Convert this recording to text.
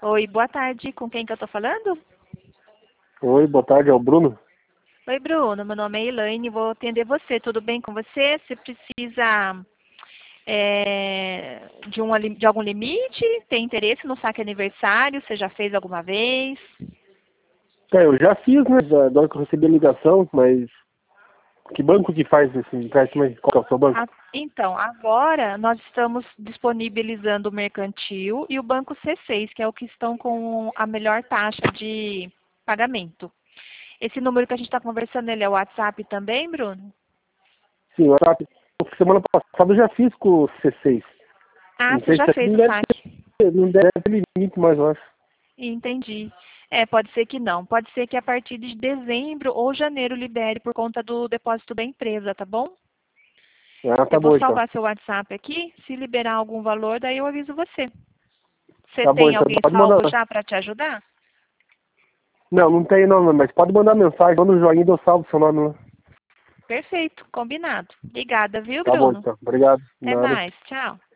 Oi, boa tarde. Com quem que eu tô falando? Oi, boa tarde, é o Bruno. Oi, Bruno. Meu nome é Elaine. Vou atender você. Tudo bem com você? Você precisa de algum limite? Tem interesse no saque aniversário? Você já fez alguma vez? Eu já fiz, né? Da hora que eu recebi a ligação, mas que banco que faz esse empréstimo aí? Qual que é o seu banco? Então, agora nós estamos disponibilizando o mercantil e o banco C6, que é o que estão com a melhor taxa de pagamento. Esse número que a gente está conversando, ele é o WhatsApp também, Bruno? Sim, o WhatsApp. Semana passada eu já fiz com o C6. Ah, Não você sei já se aqui fez o saque. não deve ter limite mais, eu acho. Entendi. Pode ser que não. Pode ser que a partir de dezembro ou janeiro libere por conta do depósito da empresa, tá bom? Ah, Eu tá vou bom então. salvar seu WhatsApp aqui. Se liberar algum valor, daí eu aviso você. Você Tá bom tem então. alguém Pode mandar. salvo já para te ajudar? Não, não tem não, mas pode mandar mensagem. Manda no joinha e eu salvo seu nome lá. Perfeito, combinado. Obrigada, viu, Tá bom Bruno? então. Obrigado. Até Nada. mais. Tchau.